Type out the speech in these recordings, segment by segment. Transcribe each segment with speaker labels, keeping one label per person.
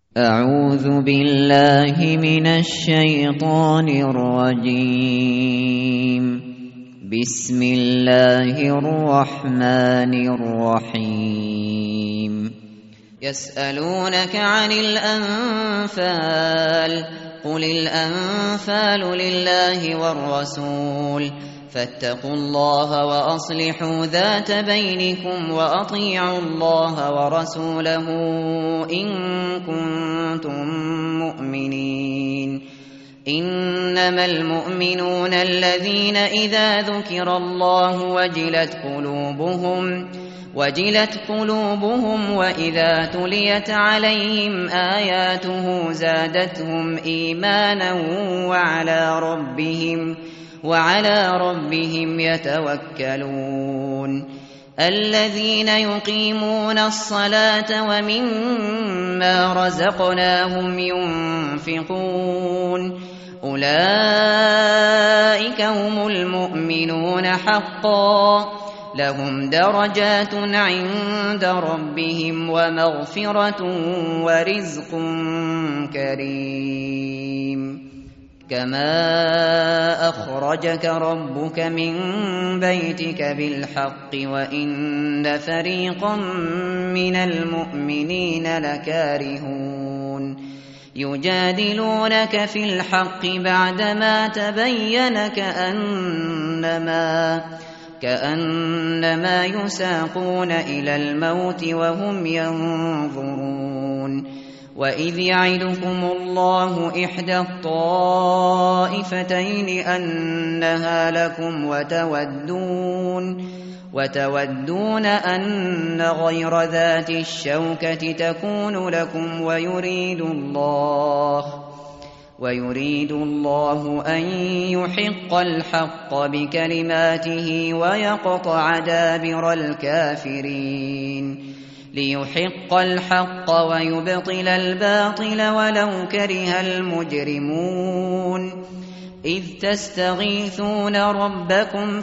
Speaker 1: أعوذ بالله من الشيطان الرجيم. بسم الله الرحمن الرحيم. يسألونك عن الأنفال قل الأنفال لله والرسول فاتقوا الله وأصلحوا ذات بينكم وأطيعوا الله ورسوله إن كنتم مؤمنين. إنما المؤمنون الذين إذا ذكر الله وجلت قلوبهم وإذا تليت عليهم آياته زادتهم إيمانا وعلى ربهم يتوكلون. الذين يقيمون الصلاة ومما رزقناهم ينفقون أولئك هم المؤمنون حقا لهم درجات عند ربهم ومغفرة ورزق كريم. كما أخرجك ربك من بيتك بالحق وإن فريقا من المؤمنين لكارهون يجادلونك في الحق بعدما تبين كأنما يساقون إلى الموت وهم ينظرون. وإذ يعدكم الله إحدى الطائفتين أنها لكم وتودون أن غير ذات الشوكة تكون لكم ويريد الله أن يحق الحق بكلماته ويقطع دابر الكافرين ليحق الحق ويبطل الباطل ولو كره المجرمون. إذ تستغيثون ربكم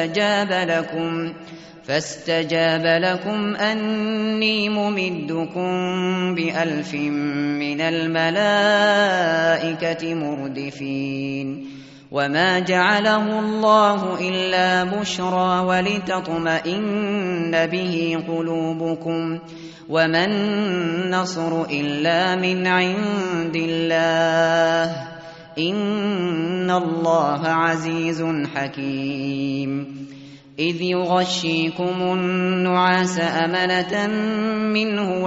Speaker 1: فاستجاب لكم أني ممدكم ب1000 من الملائكة مردفين. وما جعله الله إلا بشرى ولتطمئن به قلوبكم وما النصر إلا من عند الله إن الله عزيز حكيم. إذ يغشيكم النعاس أمنة منه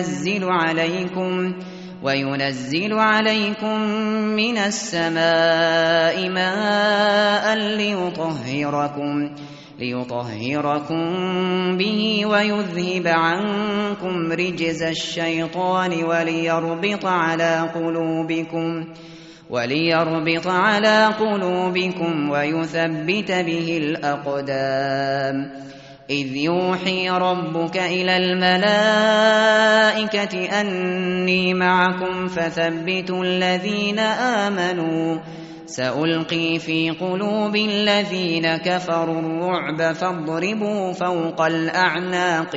Speaker 1: وينزل عليكم من السماء ماء ليطهركم به ويذهب عنكم رجز الشيطان وليربط على قلوبكم ويثبت به الأقدام. إذ يوحي ربك إلى الملائكة أني معكم فثبتوا الذين آمنوا سألقي في قلوب الذين كفروا الرعب فاضربوا فوق الأعناق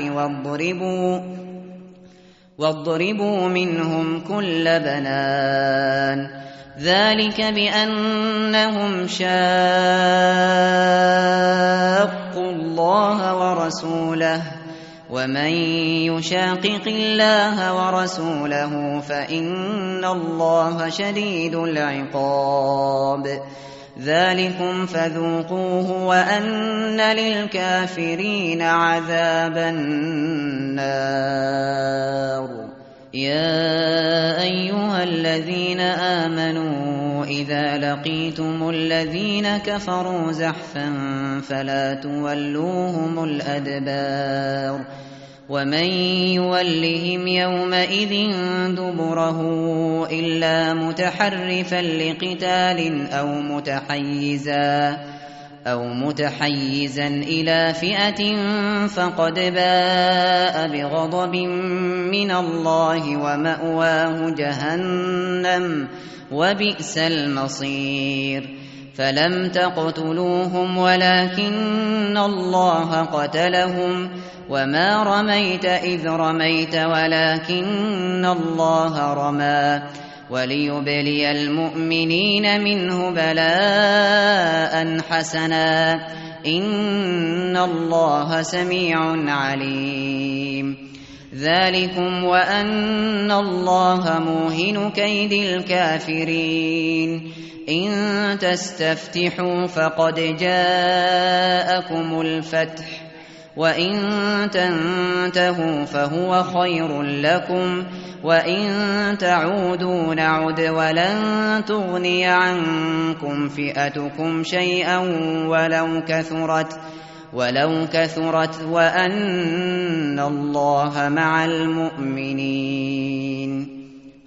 Speaker 1: واضربوا منهم كل بنان. ذلك بأنهم شاقوا الله ورسوله ومن يشاقق الله ورسوله فإن الله شديد العقاب. ذلكم فذوقوه وأن للكافرين عذاب النار. يا أيها الذين آمنوا إذا لقيتم الذين كفروا زحفا فلا تولوهم الأدبار. ومن يولهم يومئذ دبره إلا متحرفا لقتال أو متحيزا إلى فئة فقد باء بغضب من الله ومأواه جهنم وبئس المصير. فلم تقتلوهم ولكن الله قتلهم وما رميت إذ رميت ولكن الله رمى وليبلي المؤمنين منه بلاء حسنا إن الله سميع عليم ذلكم وأن الله موهن كيد الكافرين إن تستفتحوا فقد جاءكم الفتح وإن تنتهوا فهو خير لكم وإن تعودوا نعد ولن تغني عنكم فئتكم شيئا ولو كثرت وأن الله مع المؤمنين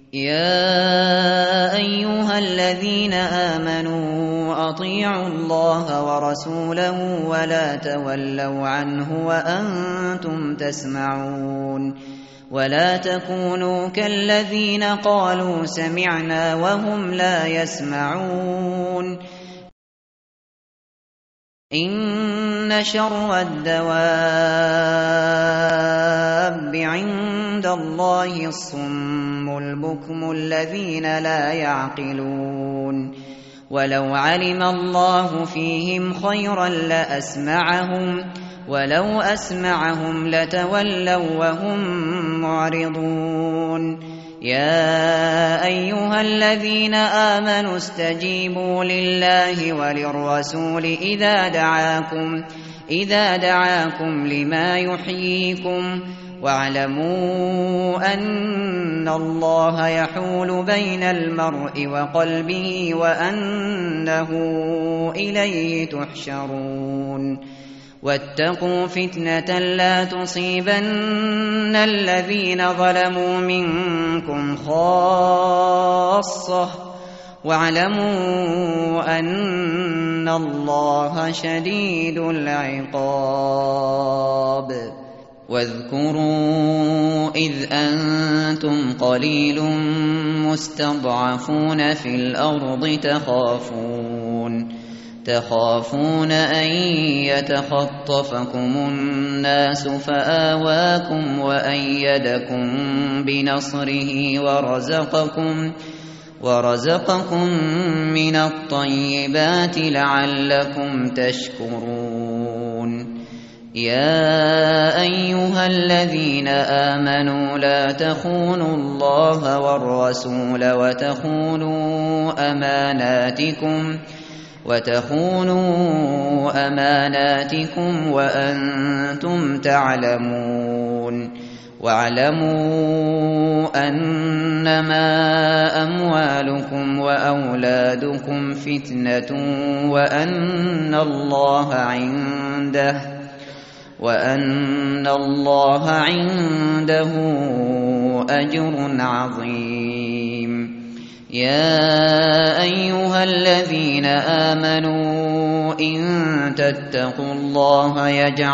Speaker 1: يا أيها الذين آمنوا أطيعوا الله ورسوله ولا تولوا عنه وأنتم تسمعون ولا تكونوا كالذين قالوا سمعنا وهم لا يسمعون إن شر الدواب عند الله الصم البكم الذين لا يعقلون ولو علم الله فيهم خيرا لأسمعهم ولو أسمعهم لتولوا وهم معرضون يا أيها الذين آمنوا استجيبوا لله وللرسول إذا دعاكم لما يحييكم واعلموا أن الله يحول بين المرء وقلبه وأنه إليه تحشرون واتقوا فتنة لا تصيبن الذين ظلموا منكم خاصة واعلموا أن الله شديد العقاب واذكروا إذ أنتم قليل مستضعفون في الأرض تخافون أن يتخطفكم الناس فآواكم وأيدكم بنصره ورزقكم من الطيبات لعلكم تشكرون يا أيها الذين آمنوا لا تخونوا الله والرسول وتخونوا أماناتكم وأنتم تعلمون واعلموا أنما أموالكم وأولادكم فتنة وأن الله عنده أجر عظيم يا أيها الذين آمنوا إن تتقوا الله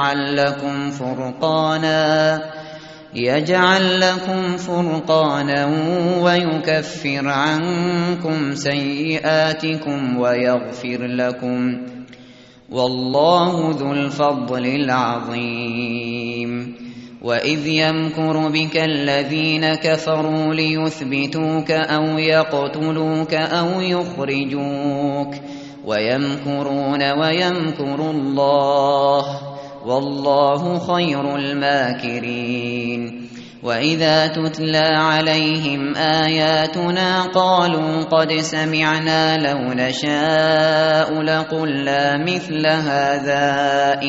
Speaker 1: يجعل لكم فرقانا ويكفر عنكم سيئاتكم ويغفر لكم والله ذو الفضل العظيم وإذ يمكر بك الذين كفروا ليثبتوك أو يقتلوك أو يخرجوك ويمكرون ويمكر الله والله خير الماكرين وإذا تتلى عليهم آياتنا قالوا قد سمعنا لو نشاء لقلنا مثل هذا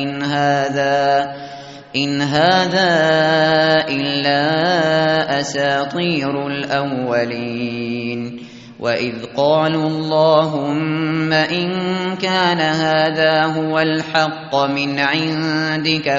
Speaker 1: إن هذا إلا أساطير الأولين وإذ قالوا اللهم إن كان هذا هو الحق من عندك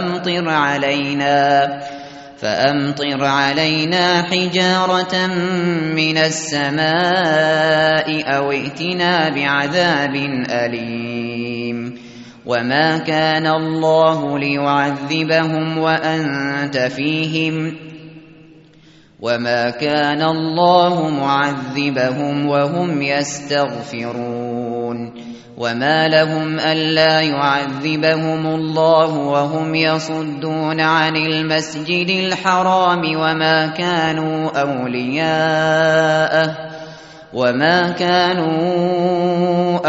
Speaker 1: فأمطر علينا حجارة من السماء أو ائتنا بعذاب أليم وما كان الله ليعذبهم وأنت فيهم وما كان الله معذبهم وهم يستغفرون يعلمون وما لهم ألا يعذبهم الله وهم يصدون عن المسجد الحرام وما كانوا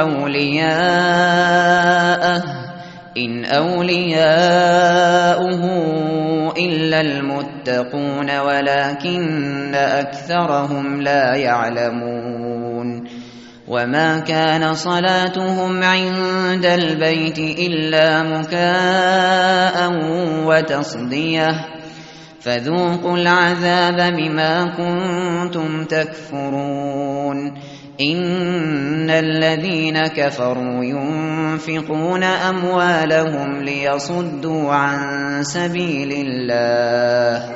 Speaker 1: أولياءه إن أولياؤه إلا المتقون ولكن أكثرهم لا يعلمون وما كان صلاتهم عند البيت إلا مكاء وتصدية فذوقوا العذاب بما كنتم تكفرون إن الذين كفروا ينفقون أموالهم ليصدوا عن سبيل الله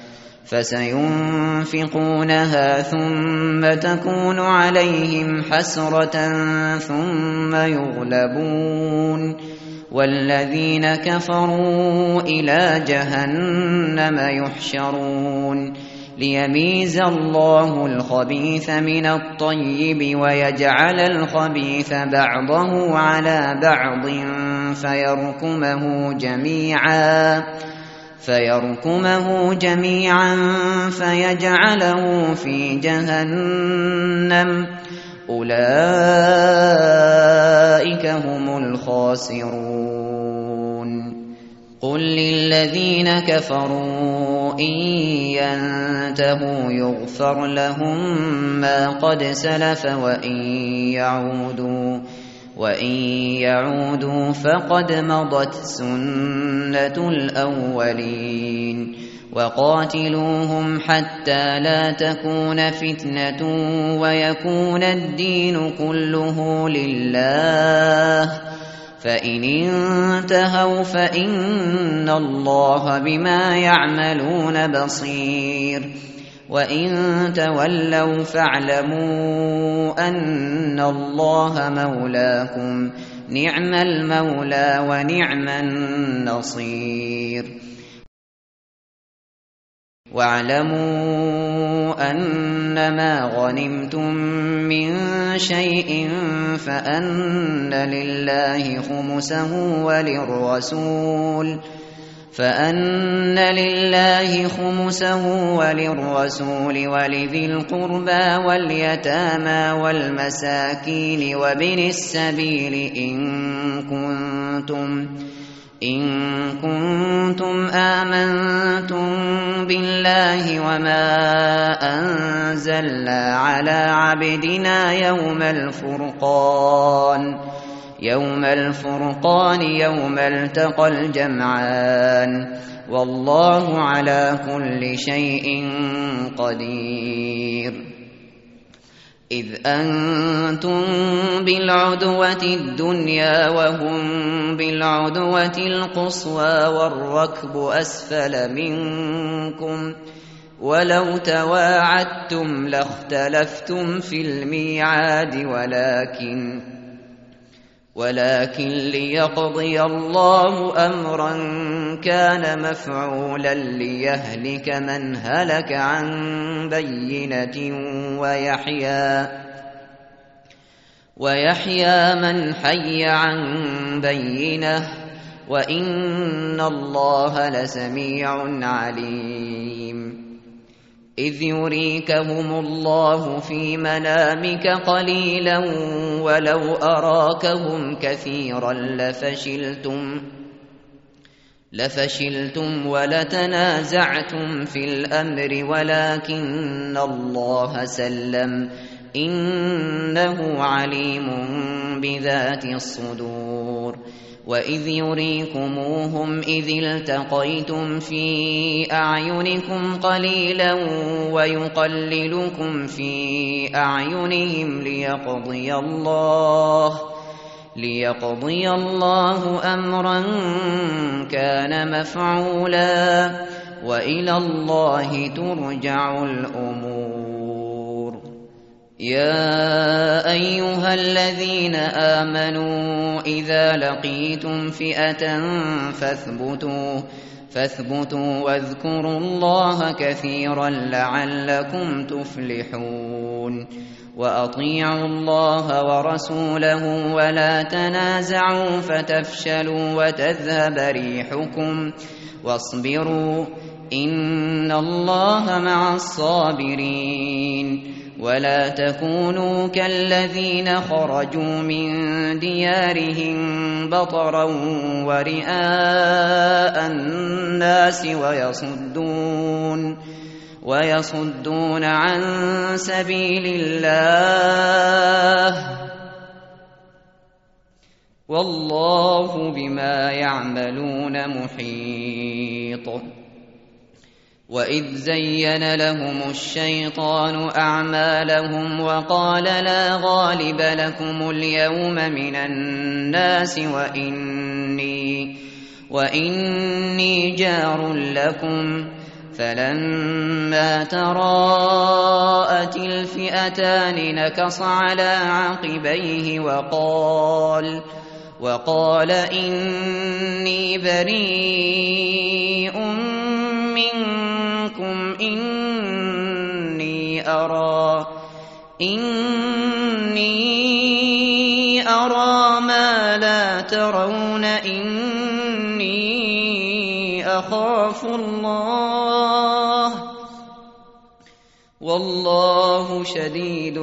Speaker 1: فسينفقونها ثم تكون عليهم حسرة ثم يغلبون والذين كفروا إلى جهنم يحشرون ليميز الله الخبيث من الطيب ويجعل الخبيث بعضه على بعض فيركمه جميعا فيجعله في جهنم أولئك هم الخاسرون قل للذين كفروا إن ينتهوا يغفر لهم ما قد سلف وإن يعودوا فقد مضت سنة الأولين وقاتلوهم حتى لا تكون فتنة ويكون الدين كله لله فإن انتهوا فإن الله بما يعملون بصير وإن تولوا فاعلموا أن الله مولاكم نعم المولى ونعم النصير واعلموا أنما غنمتم من شيء فأن لله خمسه وللرسول ولذي القربى واليتامى والمساكين وابن السبيل إن كنتم آمنتم بالله وما أنزلنا على عبدنا يوم الفرقان يوم التقى الجمعان والله على كل شيء قدير إذ أنتم بالعدوة الدنيا وهم بالعدوة القصوى والركب أسفل منكم ولو تواعدتم لاختلفتم في الميعاد ولكن ليقضي الله أمرا كان مفعولا ليهلك من هلك عن بينة ويحيى من حي عن بينة وإن الله لسميع عليم إذ يريكهم الله في منامك قليلا ولو أراكهم كثيرا لفشلتم ولتنازعتم في الأمر ولكن الله سلم إنه عليم بذات الصدور وإذ يريكموهم إذ التقيتم في أعينكم قليلا ويقللكم في أعينهم ليقضي الله أمرا كان مفعولا وإلى الله ترجع الأمور يا أيها الذين آمنوا إذا لقيتم فئة فاثبتوا واذكروا الله كثيرا لعلكم تفلحون وأطيعوا الله ورسوله ولا تنازعوا فتفشلوا وتذهب ريحكم واصبروا إن الله مع الصابرين ولا تكونوا كالذين خرجوا من ديارهم بطرا ورئاء الناس ويصدون عن سبيل الله والله بما يعملون محيط. وإذ زين لهم الشيطان أعمالهم وقال لا غالب لكم اليوم من الناس وإني جار لكم فلما تراءت الفئتان نكص على عقبيه وقال إني بريء منكم إني أرى ما لا ترون إني أخاف الله والله شديد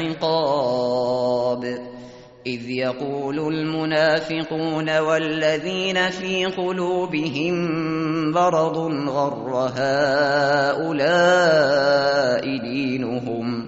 Speaker 1: العقاب. إذ يقول المنافقون والذين في قلوبهم مرض غر هؤلاء دينهم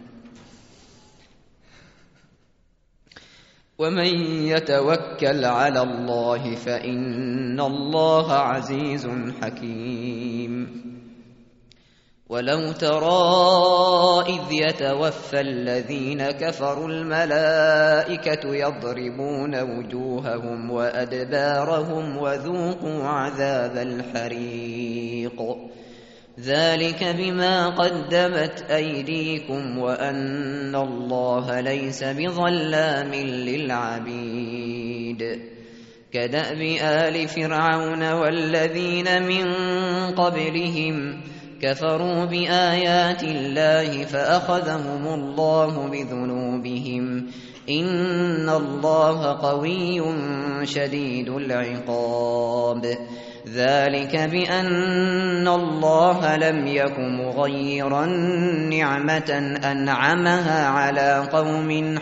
Speaker 1: ومن يتوكل على الله فإن الله عزيز حكيم. ولو ترى إذ يتوفى الذين كفروا الملائكة يضربون وجوههم وأدبارهم وذوقوا عذاب الحريق ذلك بما قدمت أيديكم وأن الله ليس بظلام للعبيد. كدأب آل فرعون والذين من قبلهم كفروا بآيات الله فأخذهم الله بذنوبهم إن الله قوي شديد العقاب. ذلك بأن الله لم يك مغيرا نعمة أنعمها على قوم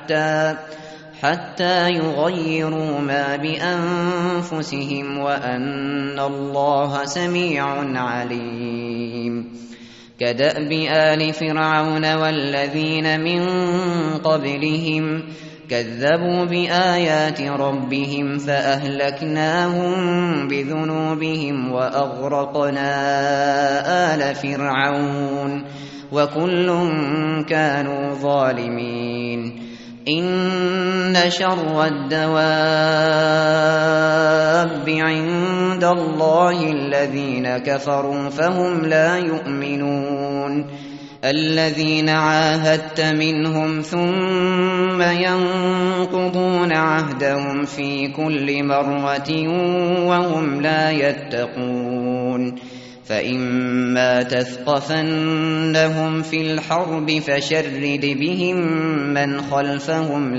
Speaker 1: حتى يغيروا ما بأنفسهم وأن الله سميع عليم. كدأب آل فرعون والذين من قبلهم كذبوا بآيات ربهم فأهلكناهم بذنوبهم وأغرقنا آل فرعون وكل كانوا ظالمين. إن شر الدواب عند الله الذين كفروا فهم لا يؤمنون. الذين عاهدت منهم ثم ينقضون عهدهم في كل مرة وهم لا يتقون. فإما تثقفنهم في الحرب فشرد بهم من خلفهم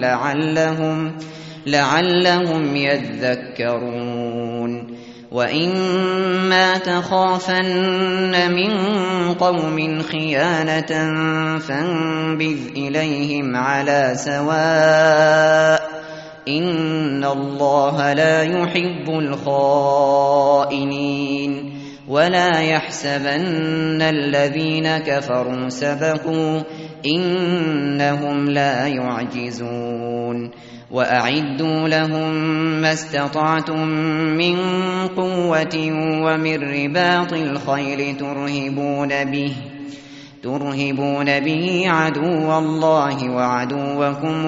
Speaker 1: لعلهم يذكرون. وإما تخافن من قوم خيانة فانبذ إليهم على سواء إن الله لا يحب الخائنين. ولا يحسبن الذين كفروا سبقوا إنهم لا يعجزون. وأعدوا لهم ما استطعتم من قوة ومن رباط الخيل ترهبون به عدو الله وعدوكم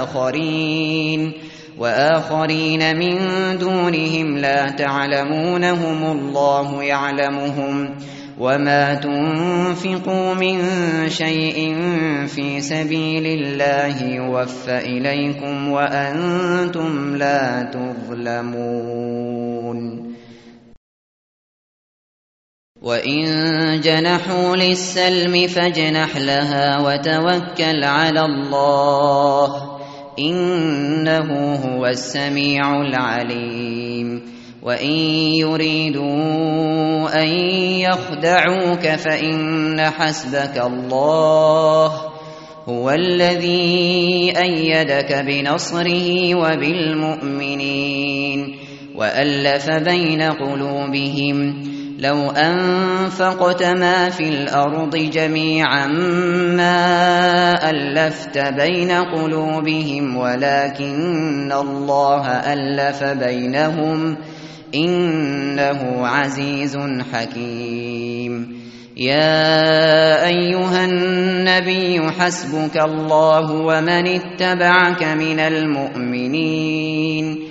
Speaker 1: وآخرين من دونهم لا تعلمونهم الله يعلمهم. وما تنفقوا من شيء في سبيل الله يوفى إليكم وأنتم لا تظلمون. وإن جنحوا للسلم فاجنح لها وتوكل على الله إنه هو السميع العليم وإن يريدوا أن يخدعوك فإن حسبك الله هو الذي أيدك بنصره وبالمؤمنين وألف بين قلوبهم لو أنفقت ما في الأرض جميعا ما ألفت بين قلوبهم ولكن الله ألف بينهم إنه عزيز حكيم يا أيها النبي حسبك الله ومن اتبعك من المؤمنين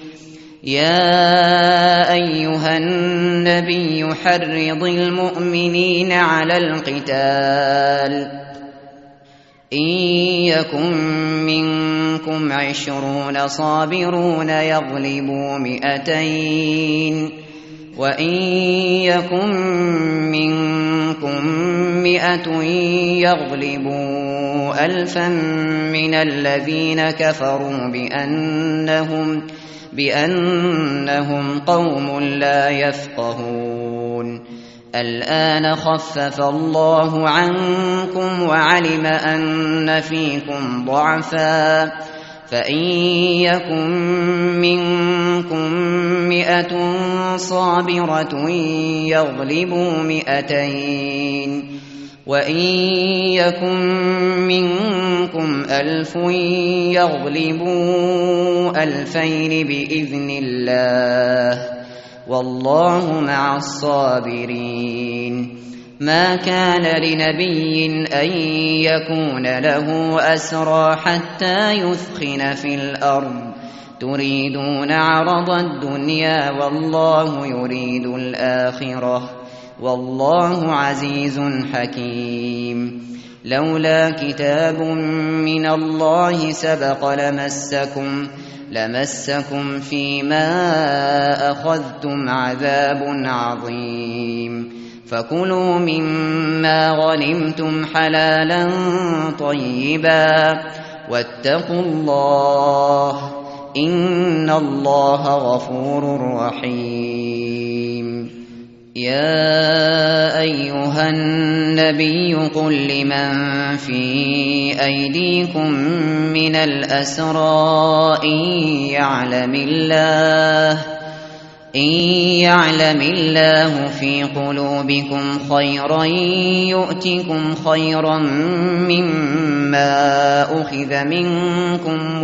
Speaker 1: يا أيها النبي حرض المؤمنين على القتال إن يكن منكم 20 صابرون يغلبوا 200 وإن يكن منكم 100 يغلبوا 1000 من الذين كفروا بأنهم قوم لا يفقهون الآن خفف الله عنكم وعلم أن فيكم ضعفا فإن يكن منكم 100 صابرة يغلبوا 200 وإن يكن منكم 1000 يغلبوا 2000 بإذن الله والله مع الصابرين ما كان لنبي أن يكون له أسرى حتى يثخن في الأرض تريدون عرض الدنيا والله يريد الآخرة والله عزيز حكيم لولا كتاب من الله سبق لمسكم فيما أخذتم عذاب عظيم فكلوا مما غنمتم حلالا طيبا واتقوا الله إن الله غفور رحيم يا أيها النبي قل لمن في أيديكم من الأسرى إن يعلم الله في قلوبكم خيرا يؤتكم خيرا مما أخذ منكم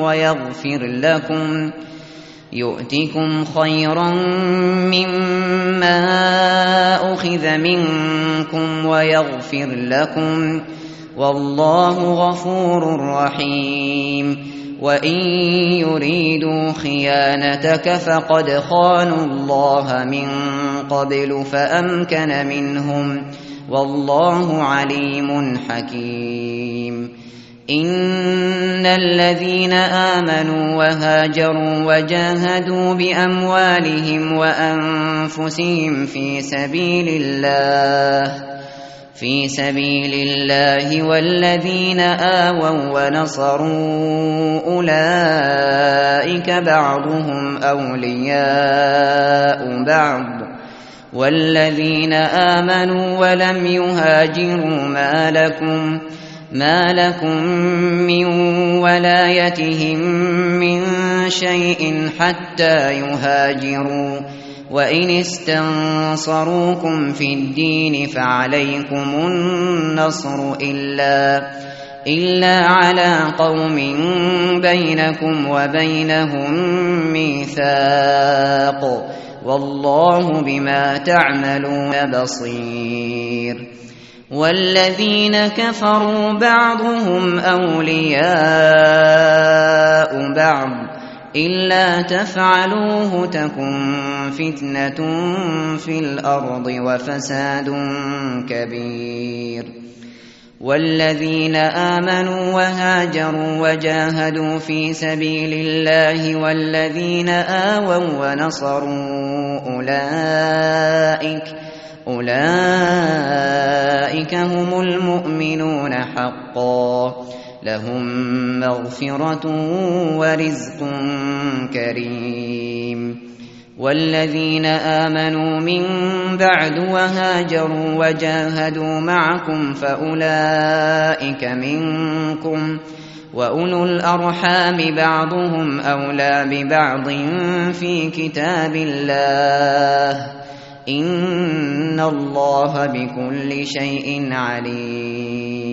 Speaker 1: ويغفر لكم والله غفور رحيم وإن يريدوا خيانتك فقد خانوا الله من قبل فأمكن منهم والله عليم حكيم إن الذين آمنوا وهاجروا وجاهدوا بأموالهم وأنفسهم في سبيل الله والذين آووا ونصروا أولئك بعضهم أولياء بعض والذين آمنوا ولم يهاجروا ما لكم من ولايتهم من شيء حتى يهاجروا وإن استنصروكم في الدين فعليكم النصر إلا على قوم بينكم وبينهم ميثاق والله بما تعملون بصير والذين كفروا بعضهم أولياء بعض إلا تفعلوه تكن فتنة في الأرض وفساد كبير والذين آمنوا وهاجروا وجاهدوا في سبيل الله والذين آووا ونصروا أولئك هم المؤمنون حقا لهم مغفرة ورزق كريم والذين آمنوا من بعد وهاجروا وجاهدوا معكم فأولئك منكم وأولو الأرحام بعضهم أولى ببعض في كتاب الله إن الله بكل شيء عليم